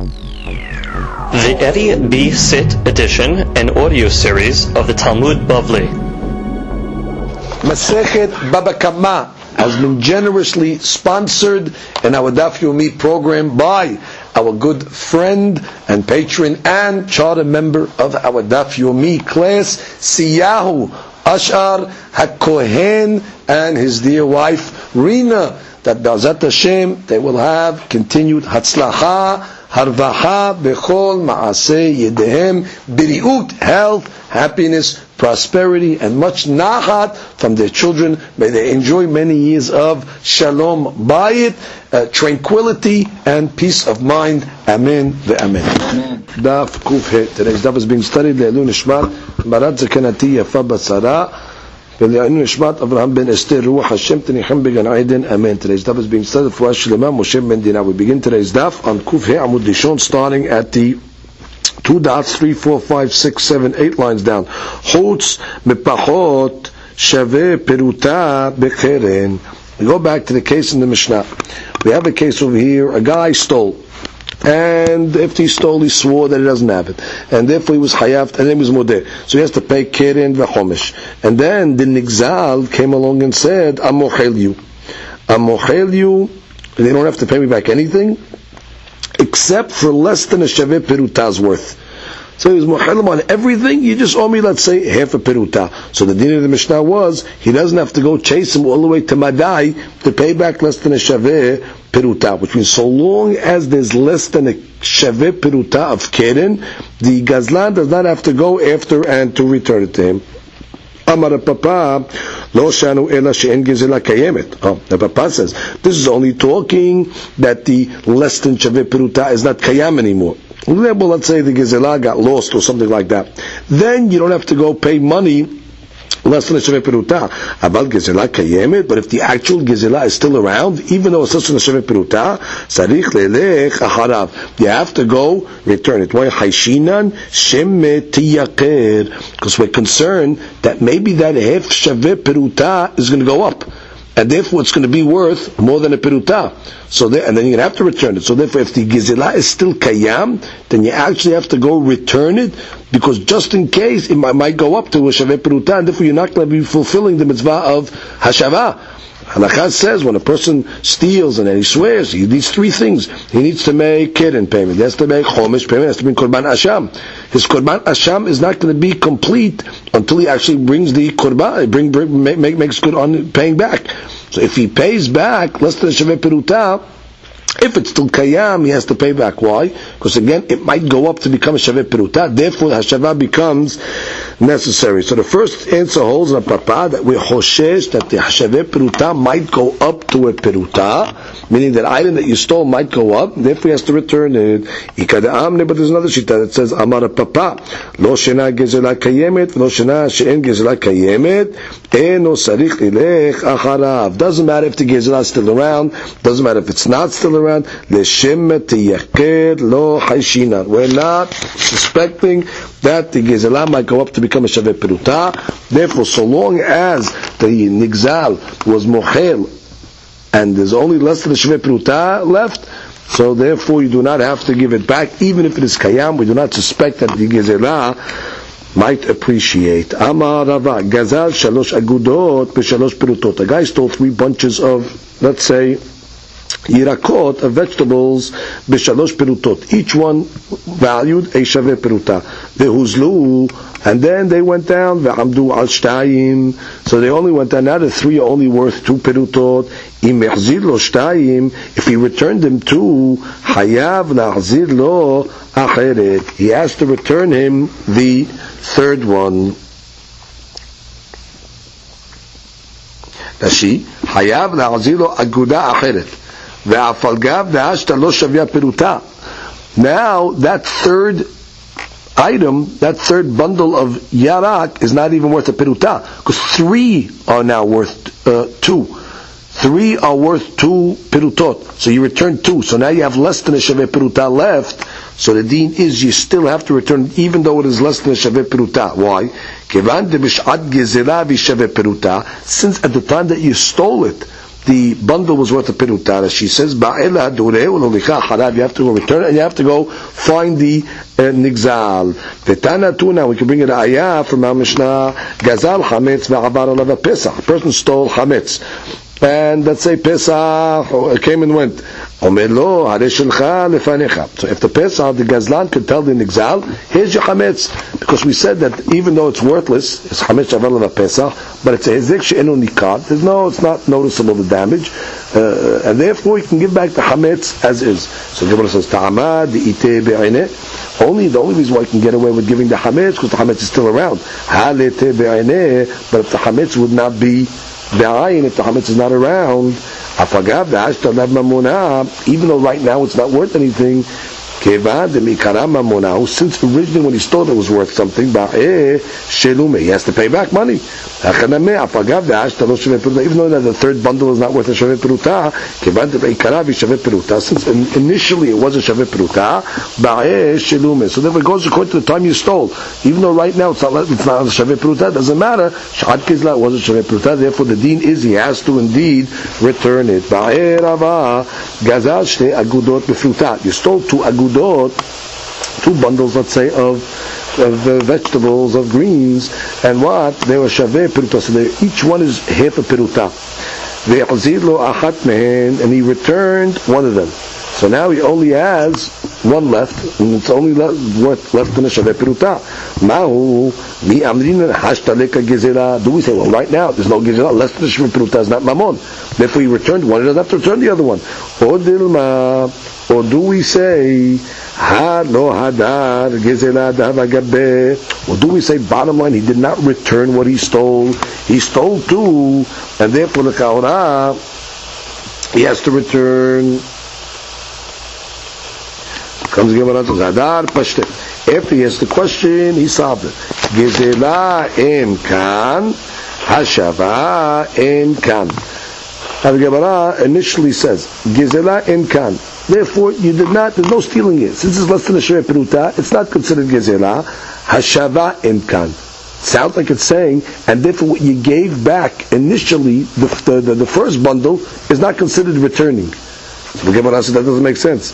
The Eddie B. Sit edition and audio series of the Talmud Bavli. Masechet Baba Kama has been generously sponsored in our Daf Yomi program by our good friend and patron and charter member of our Daf Yomi class, Siyahu Ashar HaKohen, and his dear wife Rina, that B'ezrat Hashem they will have continued Hatzlacha, Harvaha, Bechol, Ma'aseh, Yedehem, Biriut, health, happiness, prosperity, and much Nachat from their children. May they enjoy many years of Shalom Bayit, tranquility, and peace of mind. Amen ve'amen. Daf Kuf He. Today's daf is being studied. Le'elu Nishmat, Marat Zakanati Yafa Batzara, Le'elu Nishmat, Avraham ben Esther, Ruach Hashem, Tenichem Began Aiden. Amen. Today's daf is being studied for Shlema Moshe ben Dina. We begin today's daf on Kuf He Amud Dishon, starting at the 2 dots, 3, 4, 5, 6, 7, 8 lines down. Chutz mepachot shaveh peruta bekeren. We go back to the case in the Mishnah. We have a case over here. A guy stole, and if he stole, he swore that he doesn't have it, and therefore he was hayav, and then he was modeh. So he has to pay keren v'chomesh. And then the nigzal came along and said, "Amochel you, amochel you." They don't have to pay me back anything, except for less than a shaveh peruta's worth. So he was muhalim on everything. You just owe me, let's say, half a peruta. So the din of the Mishnah was he doesn't have to go chase him all the way to Madai to pay back less than a shaveh peruta. Which means so long as there's less than a shaveh peruta of keren, the gazlan does not have to go after and to return it to him. Amar Papa, lo shanu ela she'en gezela kayemet. The Papa says this is only talking that the less than shaveh peruta is not kayam anymore. Well, let's say the gezela got lost or something like that. Then you don't have to go pay money less than a shaveh peruta. About gezela kayemet, but if the actual gezela is still around, even though it's less than a shaveh peruta, sarich lelech acharav, you have to go return it. Why haishinan shemet tiyaker? Because we're concerned that maybe that half shaveh peruta is going to go up, and therefore it's going to be worth more than a peruta. So and then you're going to have to return it. So therefore, if the gezela is still kayam, then you actually have to go return it, because just in case it might go up to a shaveh peruta, and therefore you're not going to be fulfilling the mitzvah of hashava. Halakha says when a person steals and then he swears, he needs three things. He needs to make keren payment, he has to make chomesh payment, he has to bring korban asham. His korban asham is not going to be complete until he actually brings the korban, makes good on paying back. So if he pays back less than a shaveh peruta, if it's still kayam, he has to pay back. Why? Because again, it might go up to become a shaveh peruta. Therefore, hashava becomes necessary. So the first answer holds in a papa that we hoshesh that the shaveh peruta might go up to a peruta, meaning that item that you stole might go up. Therefore, he has to return it. Ikada amne, but there's another shita that says amar papa lo shena gezela kayemet, lo shena she'en gezela kayemet, eno sarich lilech acharav. Doesn't matter if the gezela is still around. Doesn't matter if it's not still around. We're not suspecting that the gezela might go up to become a shaveh peruta. Therefore, so long as the nigzal was mohel and there's only less than a shaveh peruta left, so therefore you do not have to give it back, even if it is kayam. We do not suspect that the gezela might appreciate. Amar Rava, gazal shalosh agudot b'shalosh perutot. A guy stole 3 bunches of, let's say, yirakot, of vegetables, b'shalosh perutot, each one valued a shaveh peruta. Vehuzlu, and then they went down, ve'amdu al shtayim, so they only went down. Now the 3 are only worth 2 perutot. Im yachzir lo shtayim, if he returned them 2, hayav lachzir lo acheret, he has to return him the third one. Rashi, hayav lachzir lo aguda acheret. Now that third item, that third bundle of yarak is not even worth a peruta, because 3 are now worth 2. 3 are worth 2 perutot. So you return 2. So now you have less than a shaveh peruta left. So the deen is you still have to return, even though it is less than a shaveh peruta. Why? Since at the time that you stole it, the bundle was worth a peruta. She says, you have to go return it, and you have to go find the nigzal. V'tana tuna, we can bring it a ayah from our Mishnah, gazal hametz v'avar alav pesach. A person stole hametz, and let's say Pesach came and went. So if the Pesach, the Gazlan could tell the Nigzal, here's your Chametz, because we said that even though it's worthless, it's Chametz Shavel of Pesach, but it's a Hezek she'enu nikad. It's not noticeable, the damage, and therefore you can give back the Chametz as is. So the Gemara says, Ta'amad ite be'ine. The only reason why you can get away with giving the Chametz, because the Chametz is still around. Ha'lete be'ine, but if the Chametz would not be Be'ayin, if the Chametz is not around, even though right now it's not worth anything, since originally when he stole it was worth something, he has to pay back money. Even though the third bundle is not worth a shaveh peruta, since initially it was a shaveh peruta, so therefore it goes according to the time you stole. Even though right now it's not a shaveh peruta, it doesn't matter. Shad kizla was a shaveh peruta, therefore the deen is he has to indeed return it. You stole two agudot, two bundles, let's say, of vegetables, of greens, and what? They were shaveh peruta, so each one is half a peruta. And he returned one of them. So now he only has one left, and it's only left in a shaveh peruta. Do we say, well, right now there's no gezerah, less than the shaveh peruta is not mamon. Therefore he returned one, he doesn't have to return the other one. Or do we say, or do we say, bottom line, he did not return what he stole. He stole two, and therefore the kaura, he has to return. Comes the Gemara to Zadar Pashte. After he asked the question, he solved it. Gezela en kan, hashava en kan. Now the Gemara initially says, Gezela en kan. Therefore, you did not, there's no stealing here. Since it's less than a shaveh peruta, it's not considered Gezela. Hashava en kan. Sounds like it's saying, and therefore what you gave back initially, the first bundle, is not considered returning. So the Gemara said that doesn't make sense.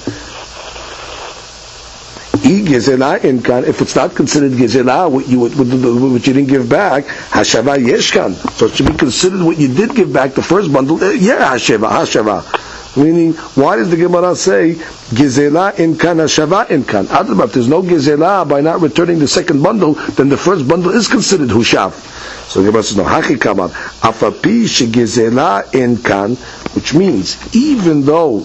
If it's not considered gezela, what you didn't give back, hashava yeshkan. So it should be considered what you did give back, the first bundle. Hashava. Meaning, why does the Gemara say gezela in kan, hashava in kan? If there's no gezela by not returning the second bundle, then the first bundle is considered hushav. So the Gemara says no. Haki kamar afapi shegezela in kan, which means even though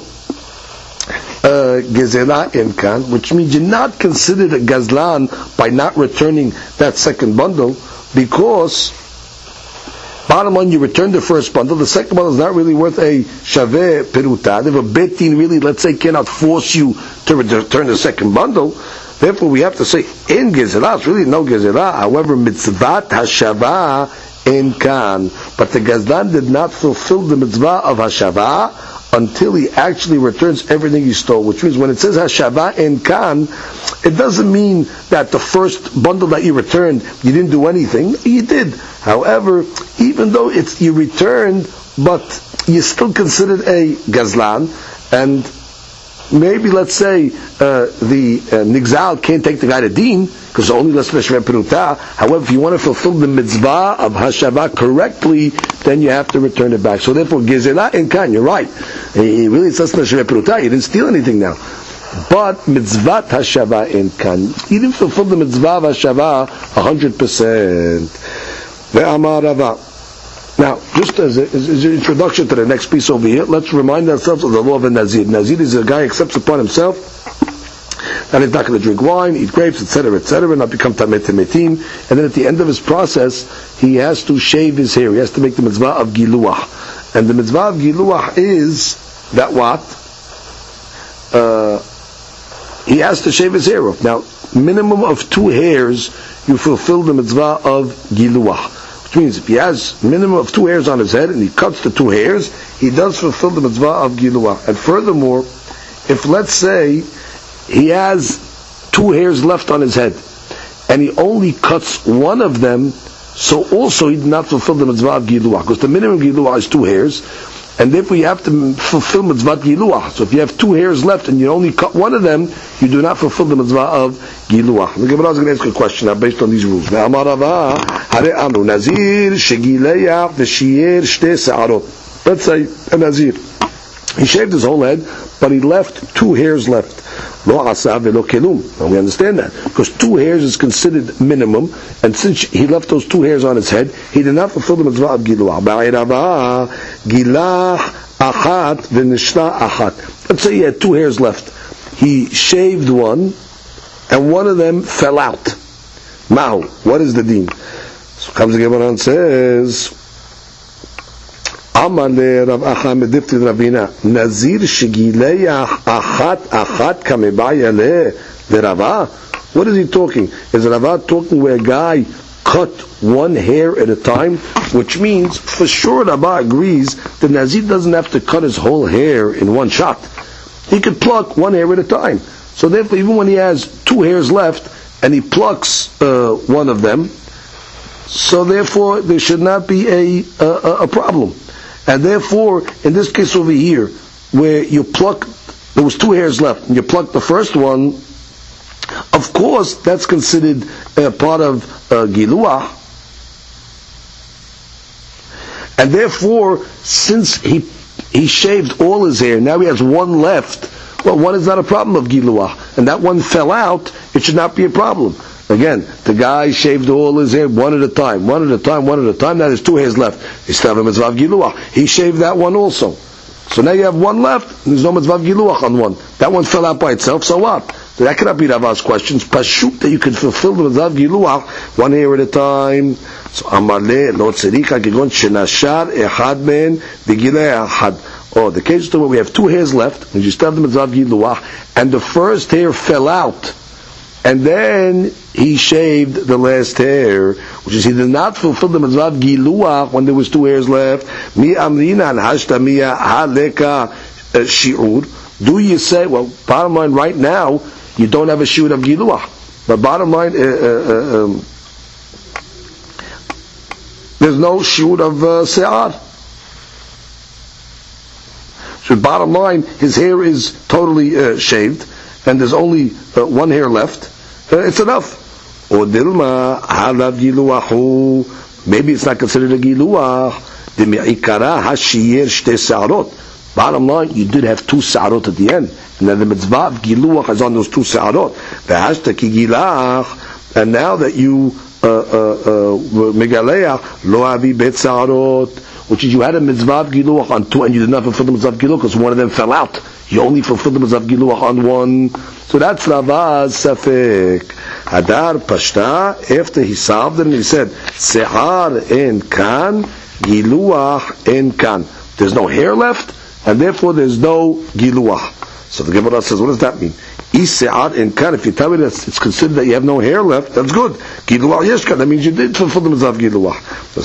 gezela in kan, which means you're not considered a gazlan by not returning that second bundle, because bottom line, you returned the first bundle, the second bundle is not really worth a shaveh peruta. If a bet din really, let's say, cannot force you to return the second bundle, therefore we have to say in gezela, it's really no gezela. However, mitzvat hashava in kan, but the gazlan did not fulfill the mitzvah of hashava until he actually returns everything he stole. Which means when it says hashava in kan, it doesn't mean that the first bundle that you returned, you didn't do anything. You did. However, even though you returned, but you still considered a gazlan, and maybe let's say the nigzal can't take the guy to deen because only less shaveh peruta. However, if you want to fulfill the mitzvah of hashava correctly, then you have to return it back. So therefore, gezela in kan, you're right. He really says shaveh peruta. You didn't steal anything now, but mitzvah hashava in kan, you didn't fulfill the mitzvah of hashava 100%. Ve'amar Rava. Now, just as an introduction to the next piece over here, let's remind ourselves of the law of a Nazir. Nazir is a guy who accepts upon himself that he's not going to drink wine, eat grapes, etc., not become tameh temetim, and then at the end of his process, he has to shave his hair. He has to make the mitzvah of giluah. And the mitzvah of giluah is that what? He has to shave his hair off. Now, minimum of 2 hairs, you fulfill the mitzvah of giluah. Which means if he has minimum of 2 hairs on his head and he cuts the 2 hairs, he does fulfill the mitzvah of giluah. And furthermore, if let's say he has 2 hairs left on his head and he only cuts one of them, so also he did not fulfill the mitzvah of giluah, because the minimum giluah is 2 hairs. and therefore you have to fulfill mitzvah giluach. So if you have 2 hairs left and you only cut one of them, you do not fulfill the mitzvah of giluach. The Gemara is going to ask a question now based on these rules. Now, Amar Rava, Hare Amru, Nazir shegileach v'shiyer shte se'arot. Let's say a Nazir, he shaved his whole head, but he left 2 hairs left. Lo asa velo kelum. Now we understand that, because 2 hairs is considered minimum, and since he left those 2 hairs on his head, he did not fulfill the mitzvah of giluach. Ba'irava gilah achat v'nishta achat. Let's say he had 2 hairs left. He shaved one, and one of them fell out. Mahu, what is the deen? So comes the Gemara and says, Amar le Rav Acha medifti Ravina, Nazir shegileach achat kamebaya le Rava. What is he talking? Is Rava talking where a guy cut 1 hair at a time? Which means, for sure Rava agrees, the Nazir doesn't have to cut his whole hair in one shot. He could pluck 1 hair at a time. So therefore, even when he has 2 hairs left, and he plucks one of them, so therefore there should not be a problem. And therefore, in this case over here, where you pluck, there was 2 hairs left, and you pluck the first one, of course that's considered part of giluah. And therefore, since he shaved all his hair, now he has 1 left, well, 1 is not a problem of giluah, and that 1 fell out, it should not be a problem. Again, the guy shaved all his hair one at a time, now there's 2 hairs left. He still have a mitzvah of giluach. He shaved that one also. So now you have 1 left, and there's no mitzvah of giluach on 1. That 1 fell out by itself, so what? So that cannot be Rava's questions. Pashut, that you can fulfill the mitzvah of giluach 1 hair at a time. So Amarle, lo tzerika kegon shenashar echad ben v'gilei echad. Oh, the case is where we have 2 hairs left, and you still have the mitzvah of giluach, and the first hair fell out, and then he shaved the last hair, which is he did not fulfill the mitzvah of giluach when there was 2 hairs left. Mi amrinan hashta miya haleka shi'ur. Do you say, well, bottom line, right now, you don't have a shi'ur of giluach. But bottom line, there's no shi'ur of se'ar. So bottom line, his hair is totally shaved, and there's only 1 hair left. It's enough. Or dilma halav giluahu. Maybe it's not considered a giluah. Demi'ikara hashiyer shte sa'arot. Bottom line, you did have 2 sa'arot at the end, and then the mitzvah of giluach is on those 2 sa'arot. V'hashta ki gilach, and now that you megaleach lo avi bet sa'arot, which is you had a mitzvah of giluach on 2, and you did not fulfill the mitzvah of giluach because 1 of them fell out. You only fulfilled the mitzvah of giluach on 1. So that's Rava's safek. Hadar pashta, after he solved it, and he said, se'ar en kan, giluach en kan. There's no hair left, and therefore there's no giluach. So the Gemara says, what does that mean? If you tell me that it's considered that you have no hair left, that's good. Giluach yeshkan, that means you did fulfill the mitzvah of giluach.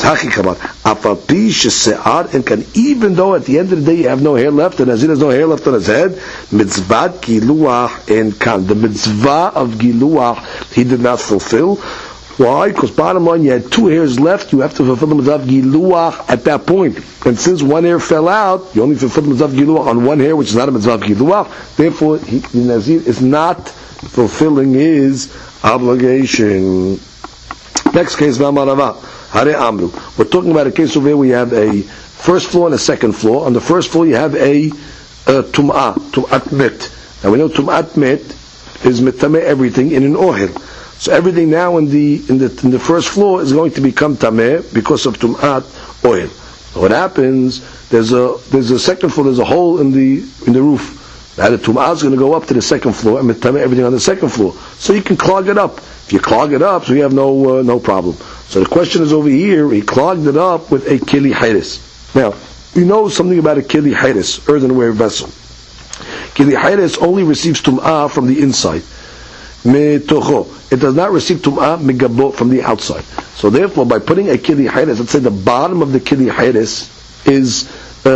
Even though at the end of the day you have no hair left, and Nazir has no hair left on his head, mitzvah giluach en kan. The mitzvah of giluach he did not fulfill. Why? Because bottom line, you had 2 hairs left, you have to fulfill the mitzvah of giluach at that point. And since 1 hair fell out, you only fulfill the mitzvah of giluach on 1 hair, which is not a mitzvah of giluach. Therefore, the Nazir is not fulfilling his obligation. Next case, V'amarava, Hare Amru. We're talking about a case over here where you have a first floor and a second floor. On the first floor, you have a tum'at met. Now we know tum'at met is metameh everything in an ohel. So everything now in the first floor is going to become tameh because of tum'at oil. So what happens? There's a second floor. There's a hole in the roof. Now the tum'at is going to go up to the second floor and tameh everything on the second floor. So you can clog it up. If you clog it up, so you have no problem. So the question is over here. He clogged it up with a kili hayres. Now you know something about a kili hayres, earthenware vessel. Kili hayres only receives tum'ah from the inside. Metocho. It does not receive tum'ah megabo from the outside. So therefore, by putting a kili hayres, let's say the bottom of the kili hayres is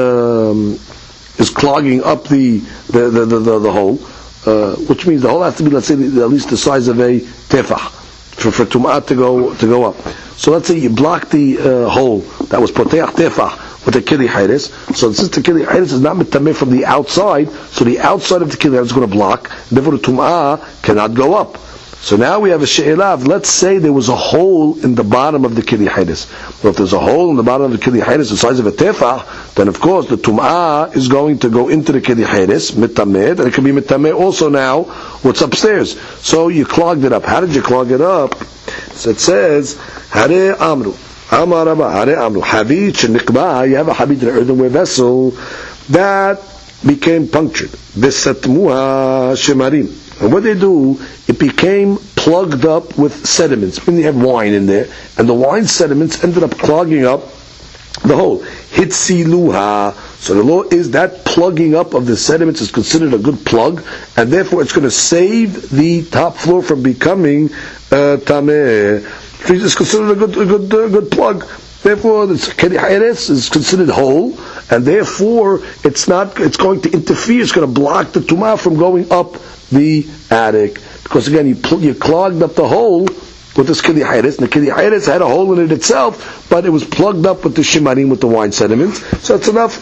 clogging up the hole, which means the hole has to be, let's say, at least the size of a tefah for tum'ah to go up. So let's say you block the hole that was poteach tefah with the kili hayres. So since the kili hayres is not mitameh from the outside, so the outside of the kili hayres is going to block, therefore the tum'ah cannot go up. So now we have a she'elav. Let's say there was a hole in the bottom of the kili hayres. Well, if there's a hole in the bottom of the kili hayres the size of a tefah, then of course the tum'ah is going to go into the kili hayres, mitameh, and it can be mitameh also now what's upstairs. So you clogged it up. How did you clog it up? So it says, Hare Amru. Amar Rabba, Hare Amru. Habit shenikba, you have a habit in an earthenware vessel that became punctured. Vesatmuha shemarim. And what they do, it became plugged up with sediments. When you have wine in there, and the wine sediments ended up clogging up the hole. Hitziluha. So the law is that plugging up of the sediments is considered a good plug, and therefore it's going to save the top floor from becoming tameh. It's considered a good plug. Therefore, the keli hayres is considered whole, and therefore it's going to interfere. It's going to block the tumah from going up the attic, because again you clogged up the hole with this kili hayres, and the kili hayres had a hole in it itself, but it was plugged up with the shimarim, with the wine sediments. So it's enough.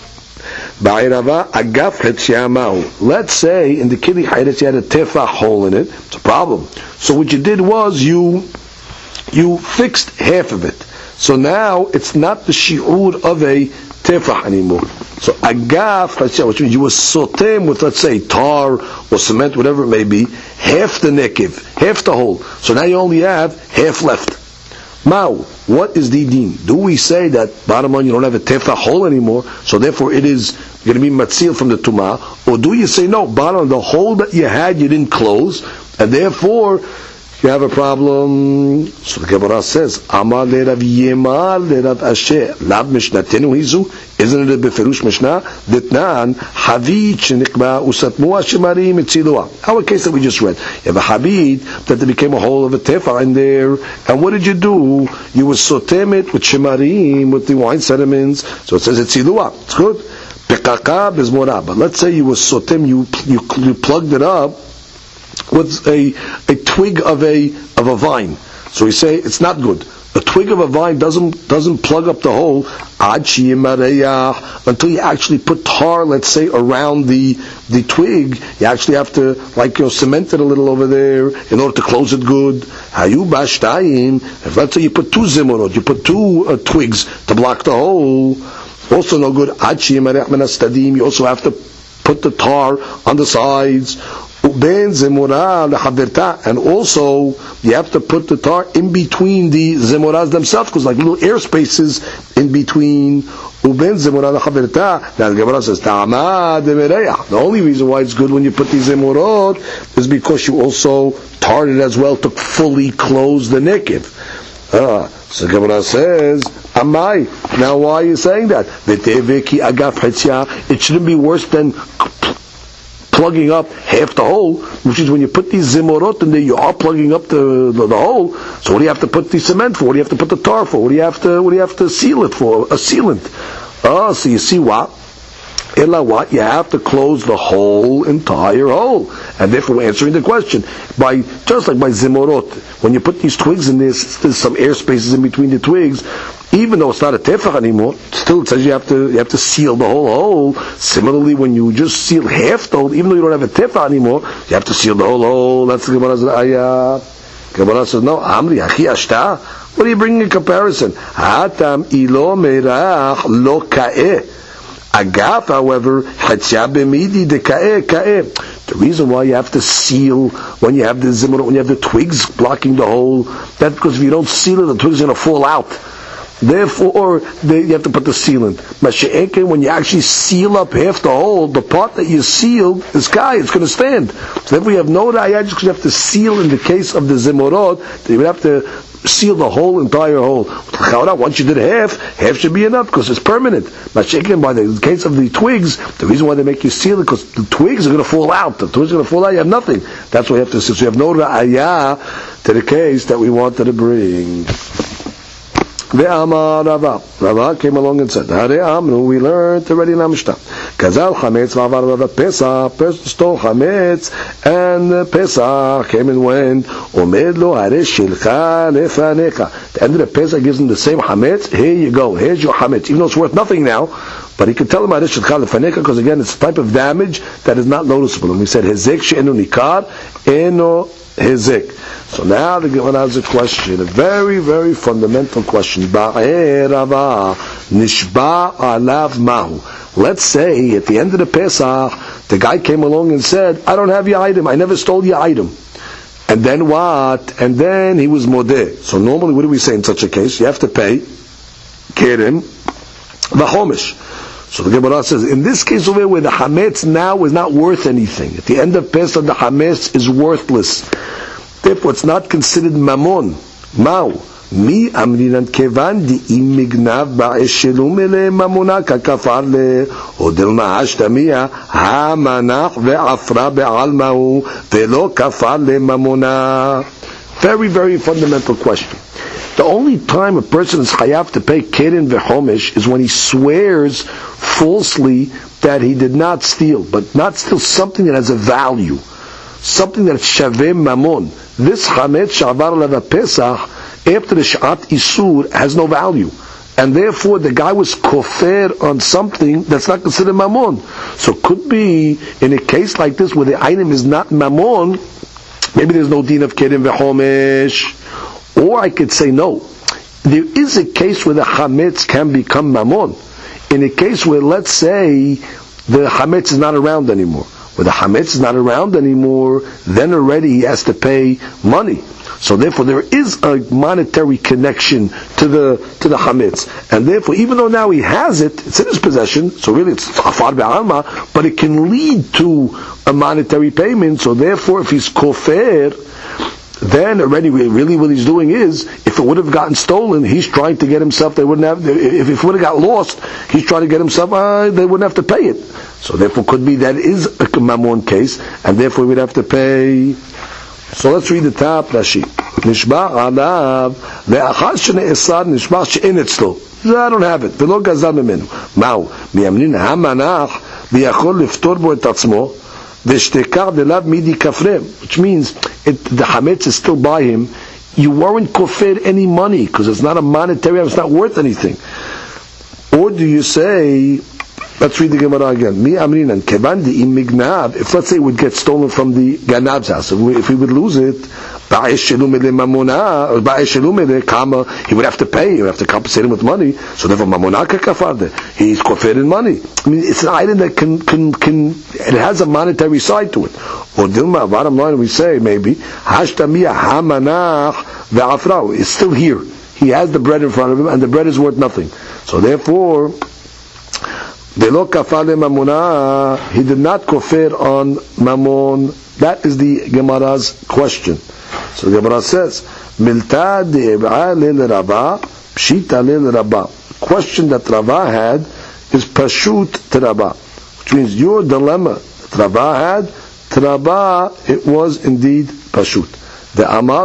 Let's say in the kili hayres you had a tefah hole in it. It's a problem. So what you did was you fixed half of it. So now it's not the shi'ur of a tefah anymore. So agaf, which means you were sotem with, let's say, tar or cement, whatever it may be, half the nekiv, half the hole. So now you only have half left. Now, what is the deen? Do we say that bottom line you don't have a tefah hole anymore, so therefore it is going to be matzil from the tumah? Or do you say no, bottom the hole that you had you didn't close, and therefore you have a problem? So the Gemara says, Amar le Rav Yemar le Rav Asher, Lav Mishnatenu Hizu, isn't it a Beferush Mishnah? Ditnan, Havit shenikba usatmua shemarim etzilua. Our case that we just read. You have a Havit that there became a hole of a tefah in there, and what did you do? You were sotem it with shemarim, with the wine sediments, so it says etzilua. It's good. Pekaka bezmora. But let's say you were sotem, you plugged it up with a twig of a vine. So we say it's not good. A twig of a vine doesn't plug up the hole until you actually put tar, let's say, around the twig. You actually have to cement it a little over there in order to close it good. If let's say you put two zimorot, you put two twigs to block the hole, also no good. You also have to put the tar on the sides. And also you have to put the tar in between the zemoras themselves, because like little air spaces in between. Now the Gemara says, the only reason why it's good when you put these zemorot is because you also tarred it as well to fully close the nekiv. So the Gemara says, Amai. Now why are you saying that? It shouldn't be worse than plugging up half the hole, which is when you put these zimorot in there, you are plugging up the hole. So what do you have to put the cement for? What do you have to put the tar for? What do you have to seal it for? A sealant. So you see what? Ella what? You have to close the whole entire hole. And therefore we're answering the question. Just like by zimorot, when you put these twigs in this, there's some air spaces in between the twigs. Even though it's not a tefach anymore, still it says you have to seal the whole hole. Similarly, when you just seal half the hole, even though you don't have a tefach anymore, you have to seal the whole hole. That's the Gemara's ayah. Gemara says, no, Amri, Achi Ashta. What are you bringing in comparison? Hatam ilo merach lo ka'eh. Agaf, however, hatzya b'midi de ka'eh. The reason why you have to seal when you have the zimmer, when you have the twigs blocking the hole, that's because if you don't seal it, the twigs are going to fall out. Therefore, you have to put the sealant. Mashiach, when you actually seal up half the hole, the part that you sealed is it's going to stand. So therefore, you have no raya, just because you have to seal in the case of the zimorot, that you would have to seal the whole entire hole. Once you did half should be enough because it's permanent. Mashiach, by the case of the twigs, the reason why they make you seal it because the twigs are going to fall out. The twigs are going to fall out. You have nothing. That's why you have to seal. So you have no raya to the case that we wanted to bring. Ve'amar Rava. Rava came along and said, Hare Amnu, we learned already in the Mishnah. Kazal Chametz V'avar Rava Pesach, person stole Chametz, and Pesach came and went. Omed lo Hare Shilcha Lefanecha. The end of the Pesach gives him the same Chametz. Here you go. Here's your Chametz. Even though it's worth nothing now, but he could tell him Hare Shilcha Lefanecha, because again, it's a type of damage that is not noticeable. And we said Hezek She'enu Nikar, Eno Hezek. So now the Gemara has a question, a very, very fundamental question. Nishba alav mahu. Let's say at the end of the Pesach, the guy came along and said, I don't have your item, I never stole your item. And then what? And then he was modeh. So normally what do we say in such a case? You have to pay Kerem Vachomish. So the Gemara says, in this case over here where the Hametz now is not worth anything, at the end of Pesach the Hametz is worthless. Therefore, it's not considered mamon. Mau. Mi amrinan kevan di imignav ba'eshelu mele mamona kakafar le odel ma'ash tamia hamanach ve'afra be'almahu ve'lo kafar le mamona. Very, very fundamental question. The only time a person is chayav to pay keren ve'chomish is when he swears falsely that he did not steal, but not steal something that has a value. Something that's shaveh mamon. This chametz shavar leva pesach after the sh'at isur has no value, and therefore the guy was kofer on something that's not considered mamon. So it could be in a case like this where the item is not mamon, maybe there's no din of keren v'chomesh, or I could say no. There is a case where the chametz can become mamon. In a case where, let's say, the chametz is not around anymore. Where the Hametz is not around anymore, then already he has to pay money. So therefore there is a monetary connection to the Hametz. And therefore, even though now he has it, it's in his possession, so really it's afar be'alma, but it can lead to a monetary payment. So therefore, if he's kofer, then already really what he's doing is, if it would have gotten stolen, he's trying to get himself, they wouldn't have, if it would have got lost, he's trying to get himself, they wouldn't have to pay it. So therefore could be that is a mamon case, and therefore we'd have to pay. So let's read the top Rashi. Nishba alav ve'achar shene'esar nishba she'en etzlo. I don't have it. V'lo gazal memenu. Ma'u miyamnin hamanach v'yachol liftor bo et atzmo v'shtekar delav midi kafrem. Which means the hametz is still by him. You weren't kofed any money because it's not a monetary. It's not worth anything. Or do you say? Let's read the Gemara again. Mi amrinan kevandi im mignav. If let's say it would get stolen from the ganav's house, if we would lose it, he would have to pay. He would have to compensate him with money. So therefore, mamona kafarde. He's kofir in money. I mean, it's an item that can it has a monetary side to it. Or Dilma, bottom line, we say maybe hashtamiya hamanach ve'afrau. It's still here. He has the bread in front of him, and the bread is worth nothing. So therefore, he did not kofir on mamon. That is the Gemara's question. So the Gemara says, Milta de'eb'a lil Rava, pshita lil Rava. The question that Rava had is pashut to Rava, which means your dilemma that Rava had, to Rava it was indeed pashut. The Amar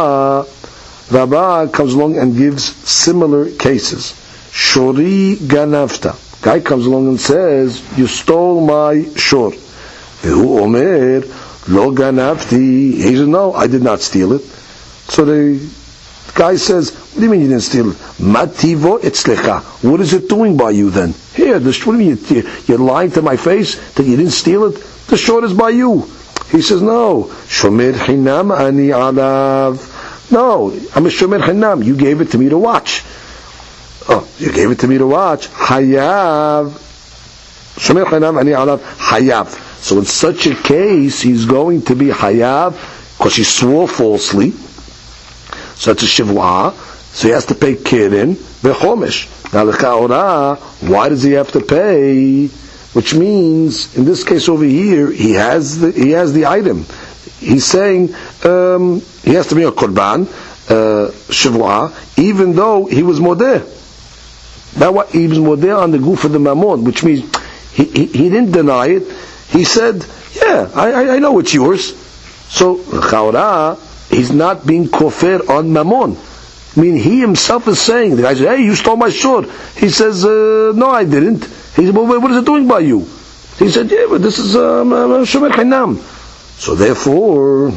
Rava comes along and gives similar cases. Shori ganavta. Guy comes along and says, you stole my shor. Vehu omer, lo ganavti. He says, no, I did not steal it. So the guy says, what do you mean you didn't steal it? Mativo etzlecha. What is it doing by you then? Here, what do you mean? You're lying to my face that you didn't steal it? The shor is by you. He says, no. Shomer chinam ani alav. No, I'm a shomer chinam. You gave it to me to watch. Oh, you gave it to me to watch. Hayav. Shomer chinam ani alav. Hayav. So in such a case, he's going to be hayav because he swore falsely. So it's a shivwa. So he has to pay keren vechomish. Now the chaora, why does he have to pay? Which means, in this case over here, he has the item. He's saying he has to bring a korban shivwa, even though he was modeh. Now what? He was modeh on the goof of the mammon, which means he didn't deny it. He said, yeah, I know it's yours. So, chaura, he's not being kofir on mammon. I mean, he himself is saying, the guy says, hey, you stole my sword. He says, no, I didn't. He said, well, what is it doing by you? He said, yeah, but this is shomer chinam. So therefore,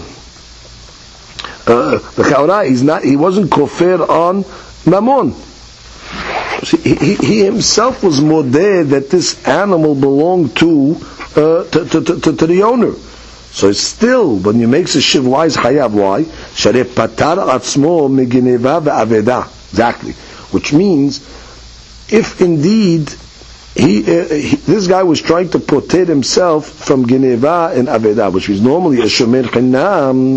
the chaura, he wasn't kofir on mammon. He himself was modeh that this animal belonged to the owner. So it's still, when you make a shiv, why is chayav? Why? Sharei patar atzmo megineva ve'aveda. Exactly. Which means, if indeed this guy was trying to protect himself from gineva and aveda, which means normally a shomer chinam,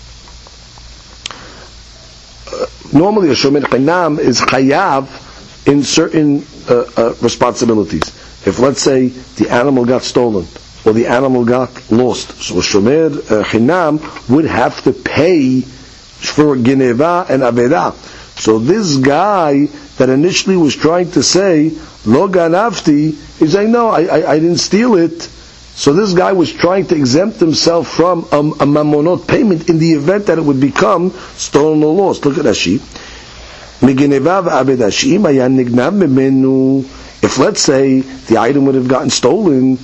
is chayav in certain responsibilities. If, let's say, the animal got stolen or the animal got lost, so shomer chinam would have to pay for gineva and aveda. So this guy that initially was trying to say lo ganavti, he's saying no, I didn't steal it. So this guy was trying to exempt himself from a mammonot payment in the event that it would become stolen or lost. Look at Rashi. If, let's say, the item would have gotten stolen,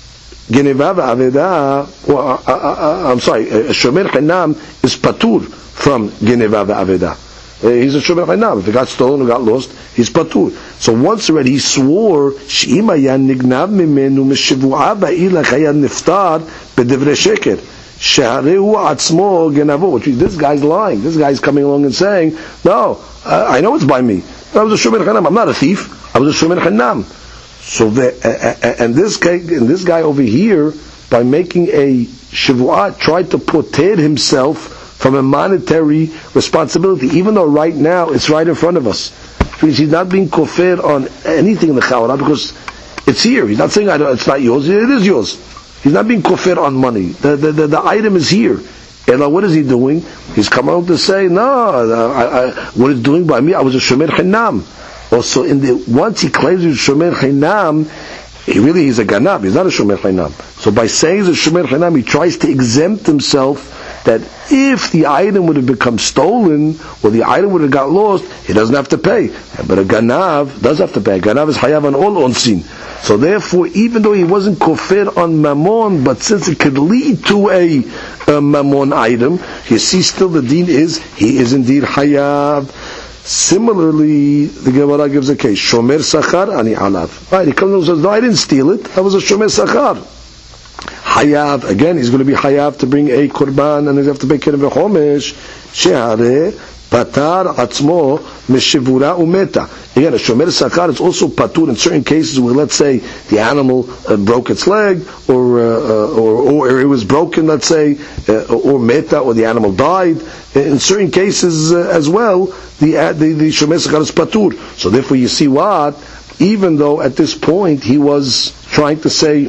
I'm sorry, shomer chinam is patur from gineva ve'aveda. He's a shomer chinam. If it got stolen or got lost, he's patur. So once already he swore, she'ima yan nignav mimenu mishivu'a ba'ila chayan niftar b'divrei sheker. She'arehu atzmo genavo. Which means this guy's lying. This guy's coming along and saying, no, I know it's by me. I was a shomer chinam. I'm not a thief. I was a shomer chinam. So and this guy over here, by making a shivu'ah, tried to protect himself from a monetary responsibility, even though right now it's right in front of us. He's not being kofir on anything in the chaura because it's here. He's not saying it's not yours. It is yours. He's not being kofir on money. The item is here. And what is he doing? He's come out to say, no, what it's doing by me, I was a shomer chinam. Also, once he claims he's a shomer chinam, he's a ganab. He's not a shomer chinam. So by saying he's a shomer chinam, he tries to exempt himself that if the item would have become stolen or the item would have got lost, he doesn't have to pay. But a ganav does have to pay. A ganav is hayav on all onsin. So therefore, even though he wasn't kofir on mammon, but since it could lead to a mammon item, you see still the deen is, he is indeed hayav. Similarly, the Gemara gives a case. Shomer sachar ani alav. Right, he comes and says, no, I didn't steal it. I was a shomer sachar. Hayav, again, he's going to be hayav to bring a korban, and he's have to pay kerem v'chomesh. She'are patar atzmo meshivura umeta. Again, a shomer sachar is also patur in certain cases where, let's say, the animal broke its leg, or it was broken, let's say, or meta, or the animal died. In certain cases as well, the shomer sachar is patur. So therefore, you see what? Even though at this point he was trying to say,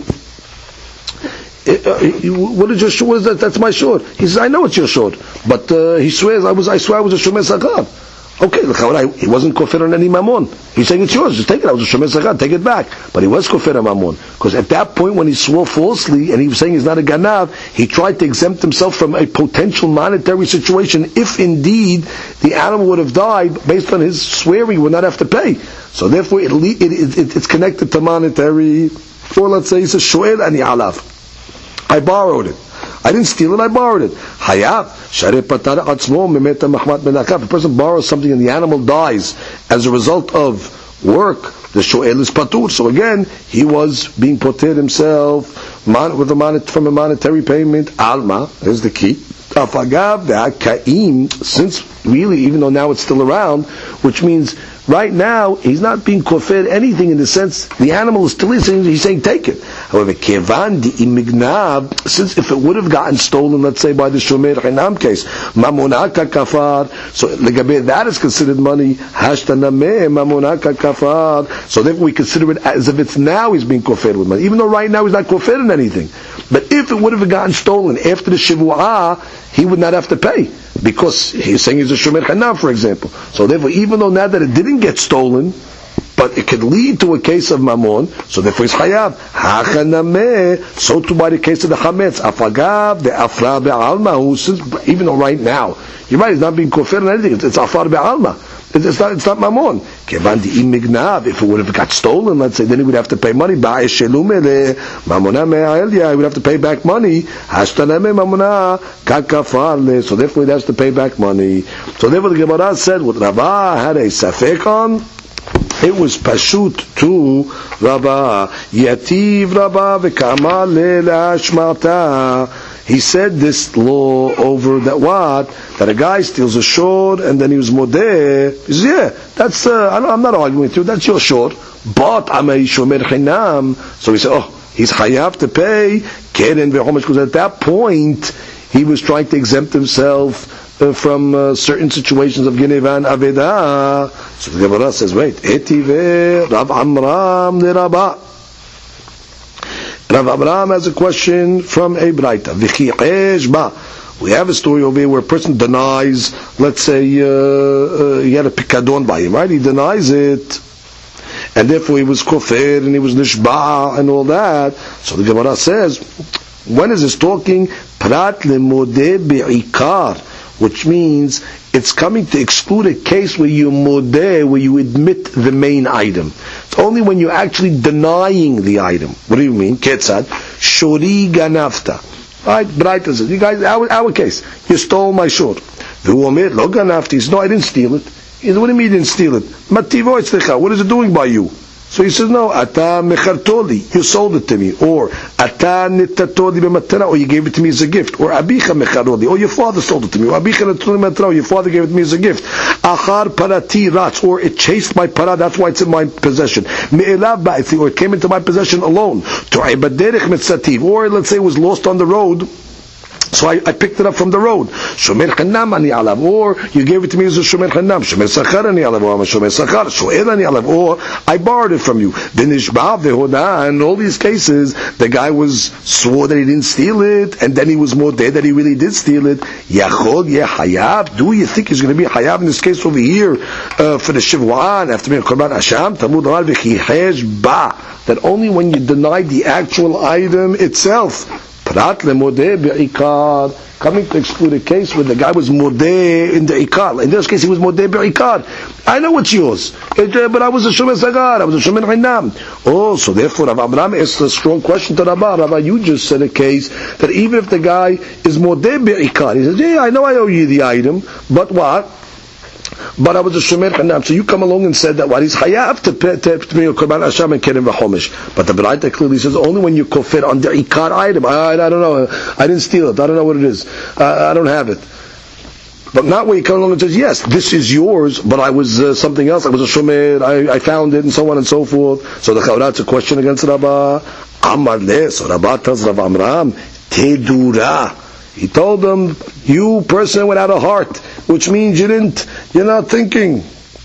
what is that? That's my sword. He says, I know it's your sword, but he swears, I swear I was a shomer sachar. Okay, he wasn't kofir on any mammon. He's saying it's yours, just take it. I was a shomer sachar, take it back. But he was kofir on mammon, because at that point when he swore falsely and he was saying he's not a ganav, he tried to exempt himself from a potential monetary situation if indeed the animal would have died based on his swearing, he would not have to pay. So therefore it's connected to monetary, or let's say he says shoel ani alav. I borrowed it. I didn't steal it, I borrowed it. Hayav, sharei patar atzmo memeta mahmat menakav. If a person borrows something and the animal dies as a result of work, the shoel is patur. So again, he was being poter himself from a monetary payment. Alma, here's the key. Afagav ve'akaim, since really, even though now it's still around, which means right now he's not being kofir anything in the sense the animal is still he's saying take it. However, kevan di imignav, since if it would have gotten stolen, let's say by the shomer chinam case, mamonaka kafar, so legabe that is considered money. Hashtanameh mamonaka kafar. So therefore we consider it as if it's now he's being kofir with money, even though right now he's not kofir in anything. But if it would have gotten stolen after the shivu'ah, he would not have to pay, because he's saying he's a shomer chinam, for example. So therefore, even though now that it didn't get stolen, but but it could lead to a case of Mammon, so therefore he's Chayav. Hachanameh, so too by the case of the Chametz. Afagav, the Afra Be'alma, even though right now, you're right, he's not being kofir on anything, it's Afar Be'alma. It's not Mammon. If it would have got stolen, let's say, then he would have to pay money. He would have to pay back money. So therefore he has to pay back money. So therefore the Gemara said, what Rava had a safek on, it was pashut to Rava. Yativ Rava v'kama le'ashmata. He said this law over that what? That a guy steals a shor and then he was modeh. He says, yeah, that's, I'm not arguing with you, that's your shor. But I'm a shomer chinam. So he said, oh, he's chayav to pay. Keren v'chomesh, because at that point, he was trying to exempt himself from certain situations of Geneva and Aveda. So the Gemara says, wait, Etive Rav Amram de Rabba. Rav Abraham has a question from a Braita. We have a story over here where a person denies, let's say, he had a pikadon by him, right? He denies it, and therefore he was kofir and he was nishba and all that. So the Gemara says, when is this talking? Prat lemodeh be'ikar, which means it's coming to exclude a case where you modeh, where you admit the main item. It's only when you're actually denying the item. What do you mean? Ketzad, shori ganafta. Right? Braita says, you guys, our case, you stole my shor. V'uomer lo ganafti. He says, no, I didn't steal it. He says, what do you mean you didn't steal it? Mativo etzlecha. What is it doing by you? So he says, no, ata mechartoli, you sold it to me, or ata nitatoli b'matana, or you gave it to me as a gift, or abicha mecharoli, or your father sold it to me, or abicha nitatoli b'matana, or your father gave it to me as a gift. Achar parati rats, or it chased my para, that's why it's in my possession. Me'elav ba'iti, or it came into my possession alone. Tu'ibad mitzativ, or let's say it was lost on the road. So I picked it up from the road. Shomer Chanam ani alav, or you gave it to me as a Shomer Chanam. Shomer Sachar ani alav, or I'm a Shomer Sachar. Shoer ani alav, or I borrowed it from you. V'nishbav v'hoda, in all these cases, the guy swore that he didn't steal it, and then he was more dead that he really did steal it. Yachod yeh hayav. Do you think he's going to be hayav in this case over here for the Shiv'an after being Korban Asham? Tamud Amar v'chihesh ba. That only when you deny the actual item itself. Prat lemodeh be'ikar, coming to exclude a case where the guy was modeh in the ikar. In this case, he was modeh be'ikar. I know it's yours, but I was a shomer sagar, I was a shomer chinam. Oh, so therefore, Rav Abraham asked a strong question to Rabbah. Rabbah, you just said a case that even if the guy is modeh be'ikar, he says, yeah, I know I owe you the item, but what? But I was a shomer chanam. So you come along and said that what he's chayav to bring a korban asham and keren v'chomesh. But the Braita clearly says only when you kofir on the ikar item. I don't know. I didn't steal it. I don't know what it is. I don't have it. But not when you come along and says, yes, this is yours, but I was something else. I was a shomer. I found it, and so on and so forth. So the Chavrat's a question against Rabbah. Amar le. So Rabbah tells Rav Amram, Tedura. He told them, you person without a heart, which means you're not thinking.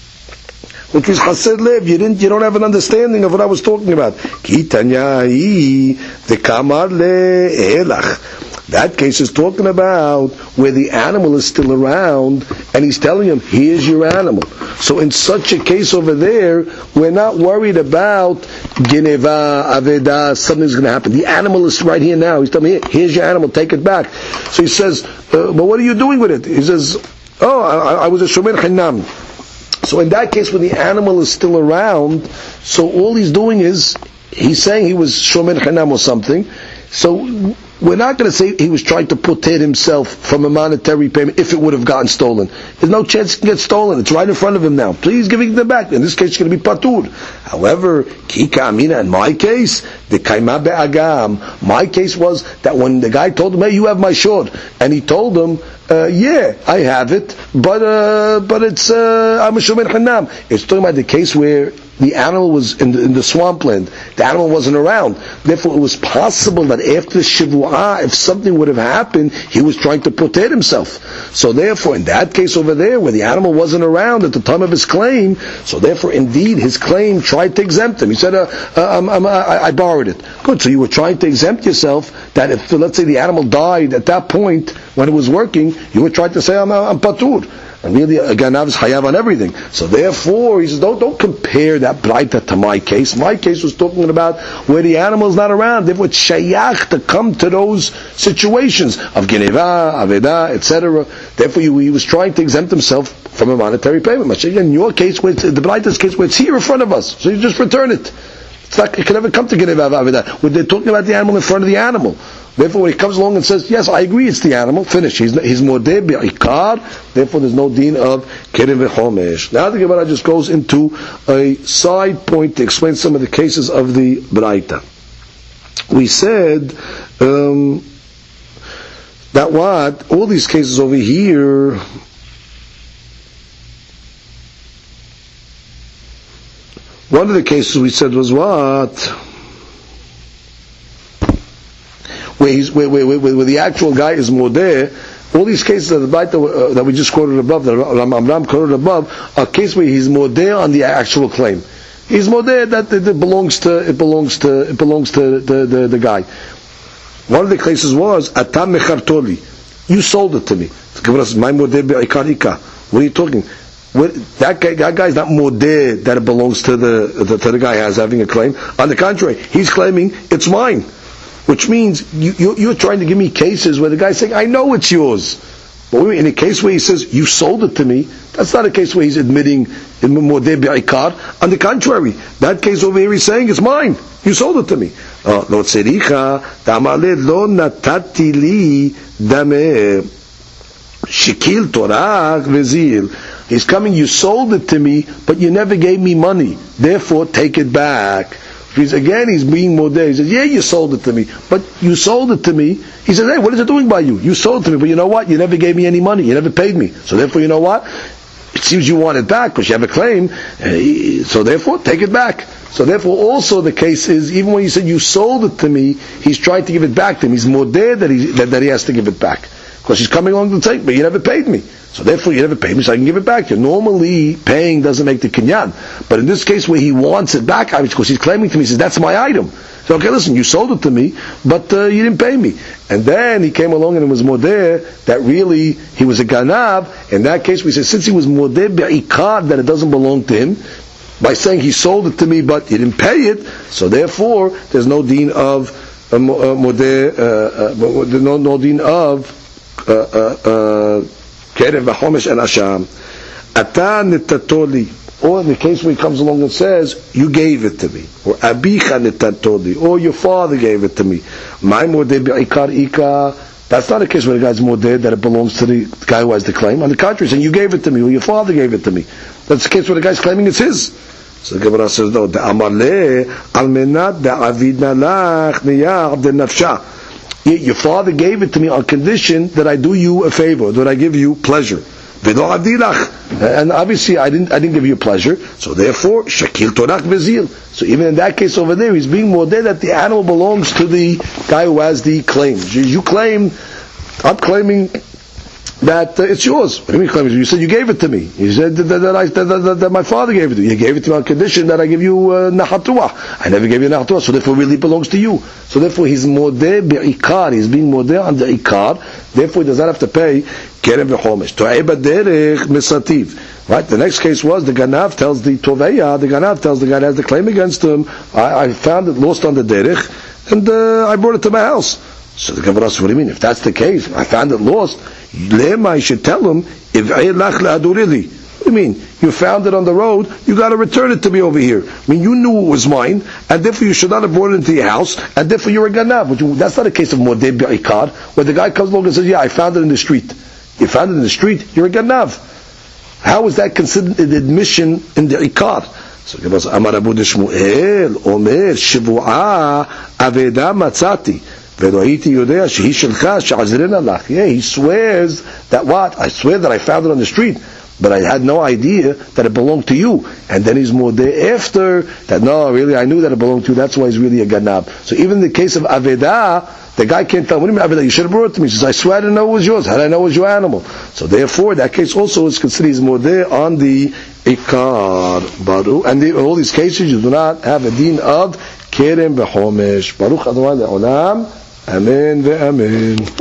Which is chased lev, you don't have an understanding of what I was talking about. Ki tanyahi, the kamar le'elach. That case is talking about where the animal is still around, and he's telling him, here's your animal. So in such a case over there, we're not worried about Geneva, Aveda, something's going to happen. The animal is right here now. He's telling me, here's your animal, take it back. So he says, but what are you doing with it? He says, oh, I was a Shomer Chinam. So in that case, when the animal is still around, so all he's doing is, he's saying he was Shomer Chinam or something. So we're not going to say he was trying to protect himself from a monetary payment if it would have gotten stolen. There's no chance it can get stolen. It's right in front of him now. Please giving them back. In this case, it's going to be patur. However, Kika Amina, in my case, the Kaima Be'agam, my case was that when the guy told him, hey, you have my shor, and he told him, yeah, I have it, but it's, I'm a Shomer Chanam. It's talking about the case where the animal was in the swampland. The animal wasn't around. Therefore, it was possible that after the Shivu'ah, if something would have happened, he was trying to protect himself. So therefore, in that case over there, where the animal wasn't around at the time of his claim, so therefore, indeed, his claim tried to exempt him. He said, I borrowed it. Good, so you were trying to exempt yourself that if, let's say, the animal died at that point when it was working, you were trying to say, I'm patur. And really, a ganav is hayav on everything. So therefore, he says, don't compare that braita to my case. My case was talking about where the animal is not around. Therefore, it's shayach to come to those situations of geneva, aveda, etc. Therefore, he was trying to exempt himself from a monetary payment. In your case, the braita's case, where it's here in front of us, so you just return it. It can never come to geneva, aveda. When they're talking about the animal in front of the animal. Therefore, when he comes along and says, yes, I agree, it's the animal, finish. He's modeh bi'ikar, therefore there's no deen of kerem v'chomesh. Now the Gemara just goes into a side point to explain some of the cases of the Braita. We said that what? All these cases over here, one of the cases we said was what? Where the actual guy is modeh. All these cases of the Braita that we just quoted above, that Amram quoted above, are cases where he's modeh on the actual claim. He's modeh that it belongs to the guy. One of the cases was atam mechartoli. You sold it to me. My modeh be'ikar ika. What are you talking? That guy is not modeh that it belongs to the guy who has having a claim. On the contrary, he's claiming it's mine. Which means you're trying to give me cases where the guy's saying, I know it's yours. But in a case where he says, you sold it to me, that's not a case where he's admitting modeh bi'ikar. On the contrary, that case over here he's saying, it's mine. You sold it to me. Lo tzericha, ta'amale lo natati li dameh shikil torach vezil. He's coming, you sold it to me, but you never gave me money. Therefore, take it back. He's being modeh. He says, yeah, you sold it to me, but you sold it to me. He says, hey, what is it doing by you? You sold it to me, but you know what? You never gave me any money. You never paid me. So therefore, you know what? It seems you want it back because you have a claim. So therefore, take it back. So therefore, also the case is, even when you said you sold it to me, he's trying to give it back to him. He's modeh that he has to give it back. Because he's coming along to take, but you never paid me. So therefore you never paid me, so I can give it back to you. Normally, paying doesn't make the kinyan. But in this case where he wants it back, because he's claiming to me, he says, that's my item. So okay, listen, you sold it to me, but you didn't pay me. And then he came along and it was modeh, that really he was a ganav. In that case we say, since he was modeh bi'ikar, that it doesn't belong to him, by saying he sold it to me, but he didn't pay it, so therefore there's no deen of modeh, no deen of Kerem v'chomesh and asham. Ata nitatoli. Or in the case where he comes along and says, you gave it to me. Or abicha nitatoli. Or your father gave it to me. My modeh bi'ikar ika. That's not a case where the guy's modeh that it belongs to the guy who has the claim. On the contrary, saying you gave it to me, or your father gave it to me. That's the case where the guy's claiming it's his. So the Gemara says, no, da'amaleh al-menat da'avid nalach niyah abdel nafsha. Your father gave it to me on condition that I do you a favor, that I give you pleasure. And obviously I didn't give you pleasure, so therefore shakil torach vezil. So even in that case over there, he's being modeh that the animal belongs to the guy who has the claim. You claim, I'm claiming that it's yours. What do you mean claim? You said you gave it to me. You said that my father gave it to you. You gave it to me on condition that I give you nachatuah. I never gave you nachatuah, so therefore it really belongs to you. So therefore he's modeh bi'ikar. He's being modeh on the ikar. Therefore he does not have to pay kerem v'chomesh. To'eba derech misativ. Right. The next case was the ganav tells the toveya. The ganav tells the guy that has the claim against him. I found it lost on the derech, and I brought it to my house. So the Gemara says, what do you mean? If that's the case, I found it lost. Lema, you should tell him, what do you mean? You found it on the road, you got to return it to me over here. I mean, you knew it was mine, and therefore you should not have brought it into your house, and therefore you're a ganav. That's not a case of modeh bi'ikar, where the guy comes along and says, yeah, I found it in the street. You found it in the street, you're a ganav. How is that considered an admission in the ikar? So the Gemara says, Amar Abu Shmuel, Omer, Shivu'ah, Aveda Matzati. Yeah, he swears that what? I swear that I found it on the street, but I had no idea that it belonged to you. And then he's modeh after that, no, really, I knew that it belonged to you, that's why he's really a ganab. So even in the case of Aveda, the guy can't tell, what do you mean Aveda? You should have brought it to me. He says, I swear I didn't know it was yours. How did I know it was your animal? So therefore, that case also is considered he's modeh on the ikar. Baruch. And in all these cases, you do not have a deen of kerem v'chomesh. Baruch Adonai le'olam. Amen ve amen.